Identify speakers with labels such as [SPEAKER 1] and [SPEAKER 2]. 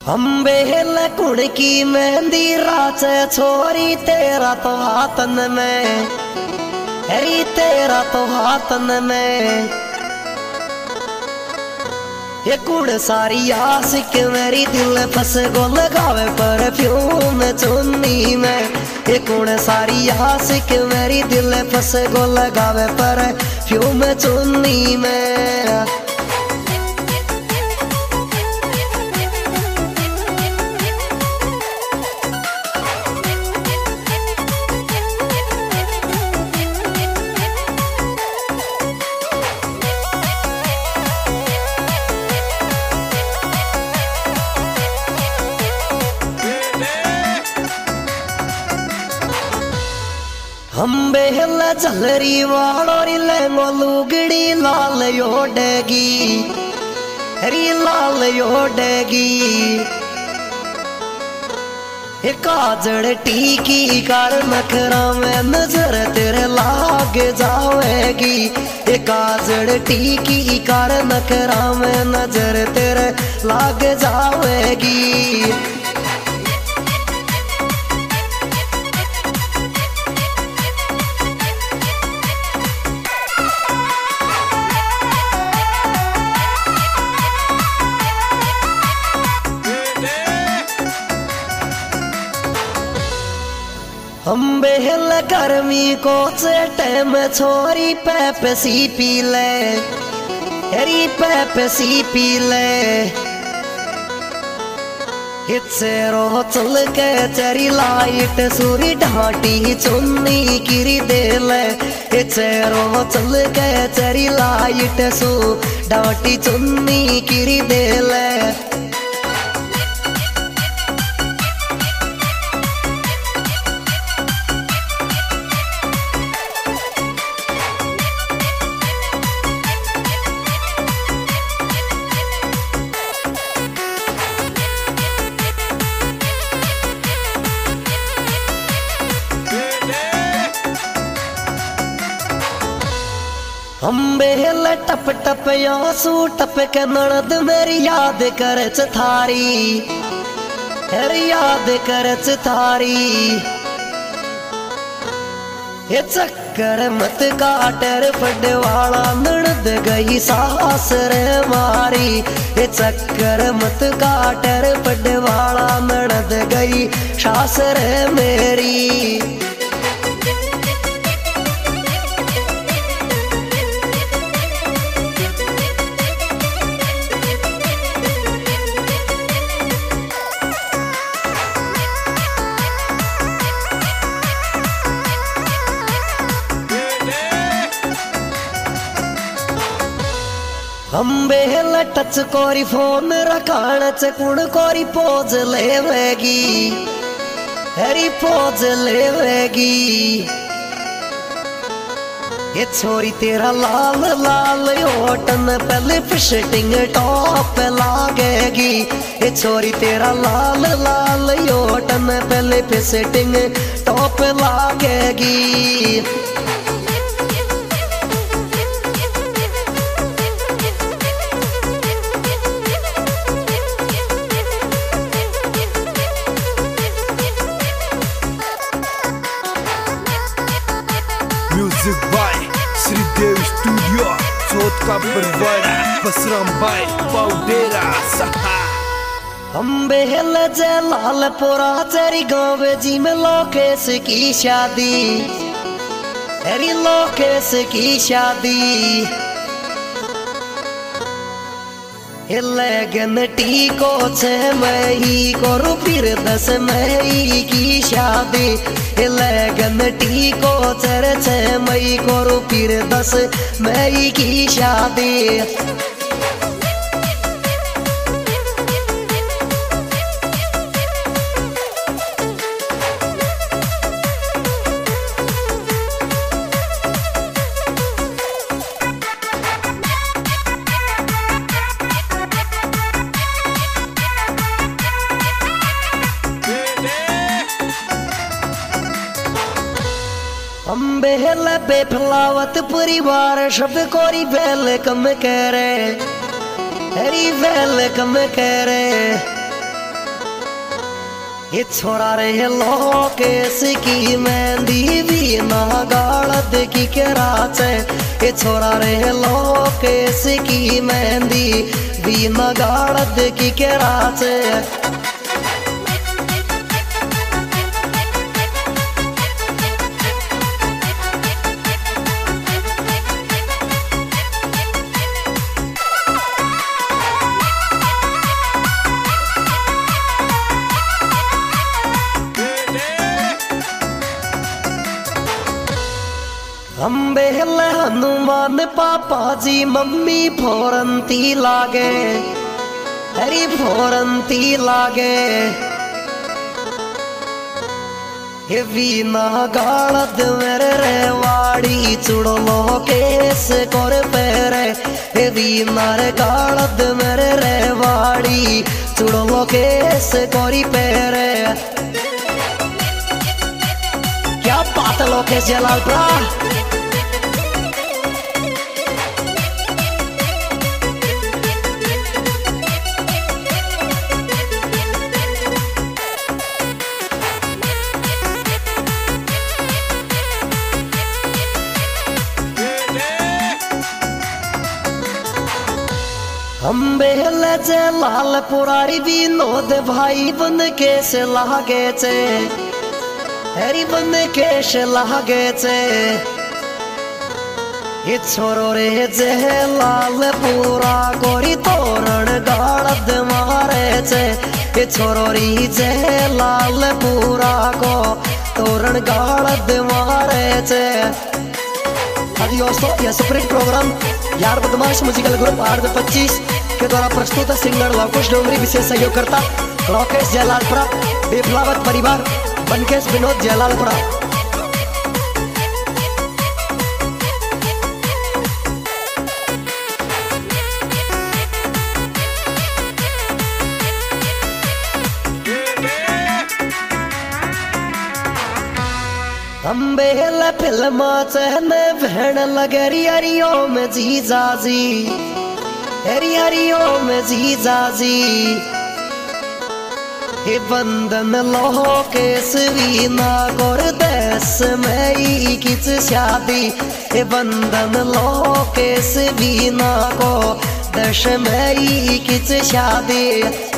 [SPEAKER 1] अम्बे लकुड़ की मेहंदी राच छोरी तेरा तो हाथन में, हरी तेरा तो हाथन में। ये कुड़ सारी आशिक मेरी दिल फस गो लगावे परफ्यूम चुन्नी में। ये कुड़ सारी आशिक मेरी दिल फस गो लगावे परफ्यूम चुन्नी में। हम बेहल चलरी वालोरी लेंगो लुगड़ी लाल योडेगी, हरी लाल योडेगी। काजड़ टीकी कर नखरा में नजर तेरे लाग जावेगी। काजड़ टीकी कर नखरा में नजर तेरे लाग जावेगी। हम बेहल गर्मी को चेटे में छोरी पेप्सी पी ले, हरी पेप्सी पी ले। हिस्से रो चल के चरी लाइट सूरी ढाटी चुन्नी किरी दे ले। हिस्से रो चल के चरी लाइट सू ढाटी चुन्नी किरी दे ले। हम बेहल टप टप आंसू टप के ननद मेरी याद करच थारी, हर याद करच थारी। ये चक्कर मत काटर पडवाला ननद गई सास रे मारी। ये चक्कर मत काटर पडवाला ननद गई सास रे मेरी। हम बेहल टच कोरी फोन रखाण कुण कोरी पोज लेवेगी, हरी पोज लेवेगी। ये छोरी तेरा लाल लाल होटन पे लिपस्टिक टॉप लागेगी। ये छोरी तेरा लाल लाल होटन पे लिपस्टिक टॉप लागेगी।
[SPEAKER 2] म्यूजिक बाय श्रीदेव स्टूडियो चौथ का परवाना बसराम बाय पाउडेरा सहा।
[SPEAKER 1] हम बेहल जलालपुरा चरी गाँव जी में लोकेश की शादी, हरी लोकेश की शादी। लगन टी को 6 मई को फिर 10 मई की शादी। लगन टी को 6 मई को फिर 10 मई की शादी। हम बेहल बेफलावत परिवार सब कोरी वेलकम करे, हरी वेलकम करे। ये छोरा रे लोकेश की मेहंदी भी ना गाड़द की कराचे। ये छोरा रे लोकेश की मेहंदी भी ना गाड़द की कराचे। अम्बे हनुमान पापा जी मम्मी फोरंती लागे, हरी फोरंती लागे। हे वीना गाड़द मेरे रेवाड़ी चुड़लो केस कोर पेरे। हे वीना रे गाड़द मेरे रेवाड़ी चुड़लो केस कोरी पेरे। क्या बात है लोकेश जलालपुरा। अम्बे लजे लाल पुरारी विनोद भाई बन के से लागे चे, हरी बन के से लागे चे। ये छोरो रे जे लाल पुरा गोरी तोरण गाड़द मारे चे। ये छोरो री जे लाल पुरा को तोरण गाड़द मारे चे। दोस्तों यह सुपरहिट प्रोग्राम यार बदमाश म्यूजिकल ग्रुप 825 के द्वारा प्रस्तुत है। सिंगर लवकुश डोंगरी विशेष सहयोग करता लोकेश जलालपुरा, विप्लावत परिवार, बनकेश विनोद जलालपुरा। अम्बे फिल्म चहने बहन लगरी हरियो में जीजाजी, हरी हरियो में जीजाजी। हे बंधन लोहो केस वीना गोर देश में ही किच शादी। हे बंधन लोहो केस वीना को देश में ही किच शादी।